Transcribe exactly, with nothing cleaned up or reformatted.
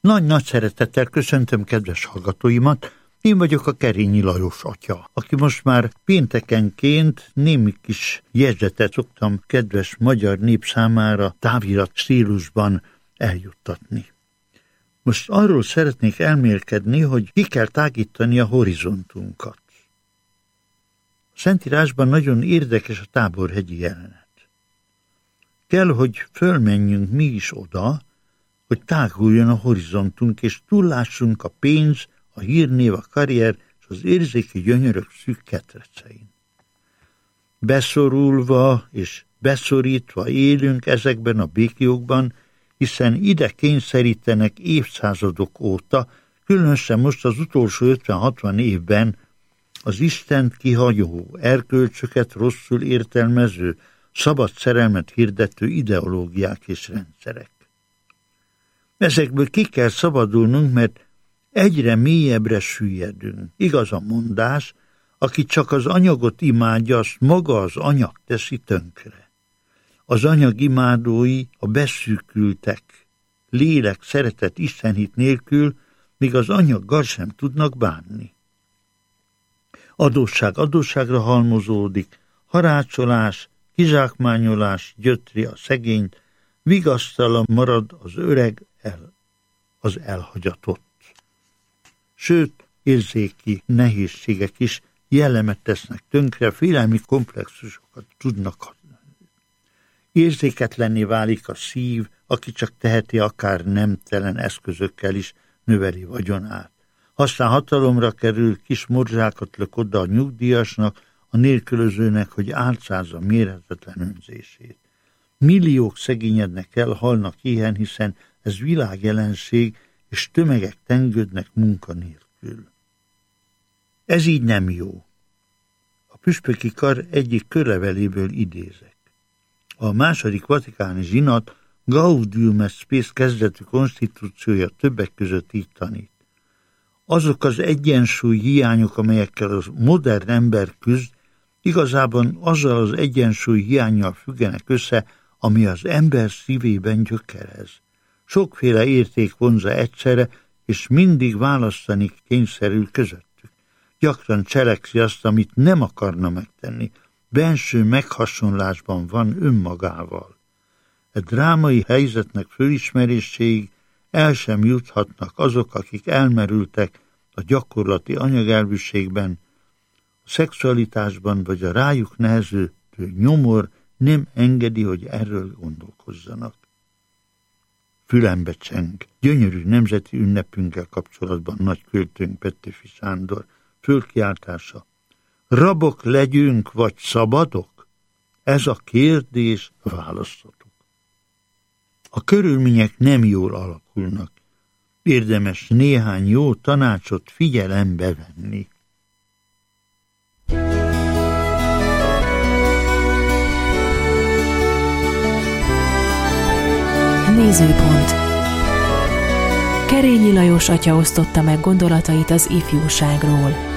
Nagy-nagy szeretettel köszöntöm kedves hallgatóimat, én vagyok a Kerényi Lajos atya, aki most már péntekenként némi kis jegyzetet szoktam kedves magyar nép számára távirat stílusban eljuttatni. Most arról szeretnék elmélkedni, hogy ki kell tágítani a horizontunkat. A Szentírásban nagyon érdekes a Táborhegyi jelenet. Kell, hogy fölmenjünk mi is oda, hogy táguljon a horizontunk, és túllássunk a pénz, a hírnév, a karrier és az érzéki gyönyörök szűk ketrecein. Beszorulva és beszorítva élünk ezekben a béklyókban, hiszen ide kényszerítenek évszázadok óta, különösen most az utolsó ötven-hatvan évben az Istent kihagyó, erkölcsöket rosszul értelmező, szabad szerelmet hirdető ideológiák és rendszerek. Ezekből ki kell szabadulnunk, mert egyre mélyebbre süllyedünk. Igaz a mondás, aki csak az anyagot imádja, azt maga az anyag teszi tönkre. Az anyag imádói a beszűkültek, lélek, szeretet, istenhit nélkül, míg az anyaggal sem tudnak bánni. Adósság adósságra halmozódik, harácsolás, kizsákmányolás gyötri a szegényt, vigasztalan marad az öreg, el, az elhagyatott. Sőt, érzéki nehézségek is jellemet tesznek tönkre, félelmi komplexusokat tudnak adni. Érzéketlenné válik a szív, aki csak teheti akár nemtelen eszközökkel is növeli vagyonát. Aztán hatalomra kerül, kis morzsákat lök oda a nyugdíjasnak, a nélkülözőnek, hogy álcázza mérhetetlen önzését. Milliók szegényednek el, halnak éhen, hiszen ez világjelenség, és tömegek tengődnek munka nélkül. Ez így nem jó. A püspöki kar egyik körleveléből idézek. A második vatikáni zsinat Gaudium et Spes kezdetű konstitúciója többek között így tanít. Azok az egyensúly hiányok, amelyekkel a modern ember küzd, igazában azzal az egyensúly hiánnyal függenek össze, ami az ember szívében gyökerez. Sokféle érték vonza egyszerre, és mindig választani kényszerül közöttük. Gyakran cselekszi azt, amit nem akarna megtenni. Benső meghasonlásban van önmagával. E drámai helyzetnek fölismeréséig el sem juthatnak azok, akik elmerültek a gyakorlati anyagelvűségben, a szexualitásban vagy a rájuk nehező nyomor nem engedi, hogy erről gondolkozzanak. Fülembe cseng, gyönyörű nemzeti ünnepünkkel kapcsolatban nagy költőnk Petőfi Sándor fölkiáltása. Rabok legyünk, vagy szabadok? Ez a kérdés, választhatok. A körülmények nem jól alakulnak. Érdemes néhány jó tanácsot figyelembe venni. Nézőpont. Kerényi Lajos atya osztotta meg gondolatait az ifjúságról.